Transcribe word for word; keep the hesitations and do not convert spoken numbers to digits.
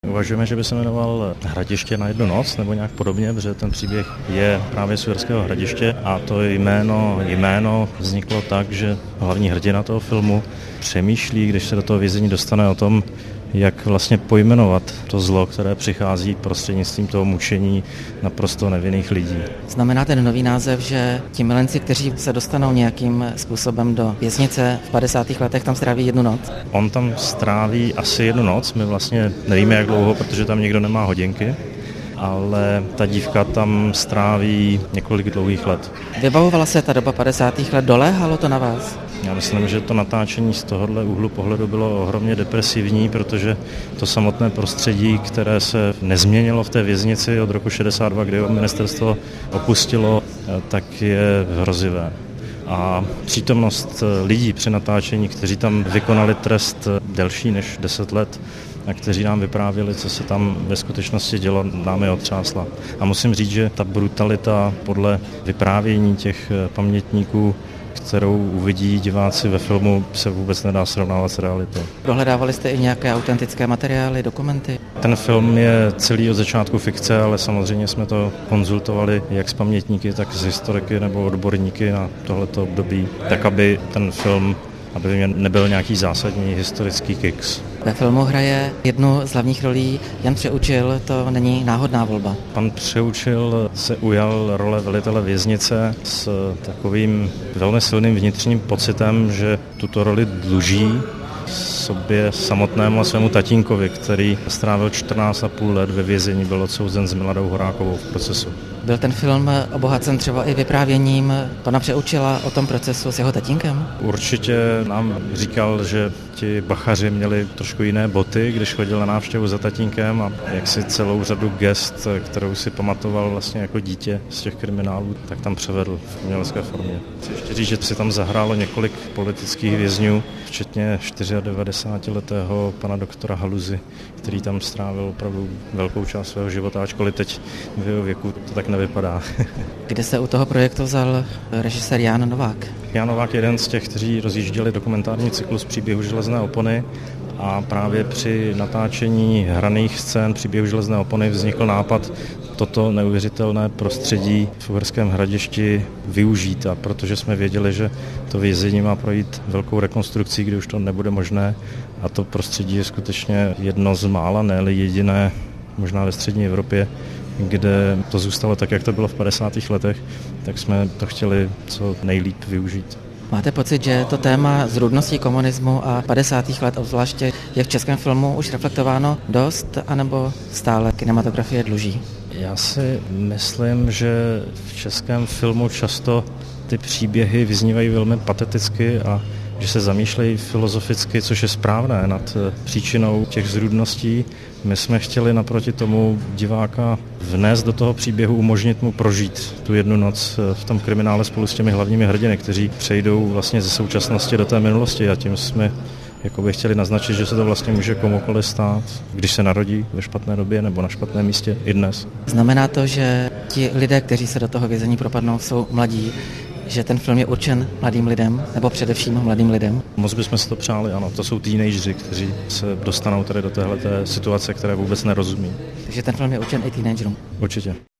Uvažujeme, že by se jmenoval Hradiště na jednu noc nebo nějak podobně, protože ten příběh je právě z Uherského Hradiště a to jméno, jméno vzniklo tak, že hlavní hrdina toho filmu přemýšlí, když se do toho vězení dostane, o tom, jak vlastně pojmenovat to zlo, které přichází prostřednictvím toho mučení naprosto nevinných lidí. Znamená ten nový název, že ti milenci, kteří se dostanou nějakým způsobem do věznice v padesátých letech, tam stráví jednu noc? On tam stráví asi jednu noc, my vlastně nevíme, jak dlouho, protože tam nikdo nemá hodinky, ale ta dívka tam stráví několik dlouhých let. Vybavovala se ta doba padesátých let, doléhalo to na vás? Já myslím, že to natáčení z tohohle úhlu pohledu bylo ohromně depresivní, protože to samotné prostředí, které se nezměnilo v té věznici od roku šedesát dva, kdy ho ministerstvo opustilo, tak je hrozivé. A přítomnost lidí při natáčení, kteří tam vykonali trest delší než deset let a kteří nám vyprávěli, co se tam ve skutečnosti dělo, námi otřásla. A musím říct, že ta brutalita podle vyprávění těch pamětníků, kterou uvidí diváci ve filmu, se vůbec nedá srovnávat s realitou. Dohledávali jste i nějaké autentické materiály, dokumenty? Ten film je celý od začátku fikce, ale samozřejmě jsme to konzultovali jak s pamětníky, tak s historiky nebo odborníky na tohleto období, tak aby ten film, aby nebyl nějaký zásadní historický kiks. Ve filmu hraje jednu z hlavních rolí Jan Přeučil, to není náhodná volba. Pan Přeučil se ujal role velitele věznice s takovým velmi silným vnitřním pocitem, že tuto roli dluží sobě samotnému a svému tatínkovi, který strávil čtrnáct a půl let ve vězení, byl odsouzen s Miladou Horákovou v procesu. Byl ten film obohacen třeba i vyprávěním pana Přeučila o tom procesu s jeho tatínkem? Určitě nám říkal, že ti bachaři měli trošku jiné boty, když chodil na návštěvu za tatínkem a jak si celou řadu gest, kterou si pamatoval vlastně jako dítě z těch kriminálů, tak tam převedl v umělecké formě. Chci ještě říct, že si tam zahrálo několik politických vězňů, včetně čtyřiadevadesátiletého pana doktora Haluzy, který tam strávil opravdu velkou část svého života, ačkoliv teď v jeho věku to tak nevypadá. Kde se u toho projektu vzal režisér Jan Novák? Jan Novák je jeden z těch, kteří rozjížděli dokumentární cyklus Příběhu železné opony a právě při natáčení hraných scén Příběhu železné opony vznikl nápad toto neuvěřitelné prostředí v Uherském Hradišti využít, a protože jsme věděli, že to vězení má projít velkou rekonstrukcí, kdy už to nebude možné, a to prostředí je skutečně jedno z mála, ne-li jediné, možná ve střední Evropě, kde to zůstalo tak, jak to bylo v padesátých letech, tak jsme to chtěli co nejlíp využít. Máte pocit, že to téma zrůdnosti komunismu a padesátých let obzvláště je v českém filmu už reflektováno dost, anebo stále kinematografie dluží? Já si myslím, že v českém filmu často ty příběhy vyznívají velmi pateticky a že se zamýšlejí filozoficky, což je správné, nad příčinou těch zrůdností. My jsme chtěli naproti tomu diváka vnést do toho příběhu, umožnit mu prožít tu jednu noc v tom kriminále spolu s těmi hlavními hrdiny, kteří přejdou vlastně ze současnosti do té minulosti, a tím jsme jakoby chtěli naznačit, že se to vlastně může komukoliv stát, když se narodí ve špatné době nebo na špatném místě i dnes. Znamená to, že ti lidé, kteří se do toho vězení propadnou, jsou mladí, že ten film je určen mladým lidem, nebo především mladým lidem? Moc bychom si to přáli, ano. To jsou teenageři, kteří se dostanou tady do téhleté situace, které vůbec nerozumí. Takže ten film je určen i teenagerům? Určitě.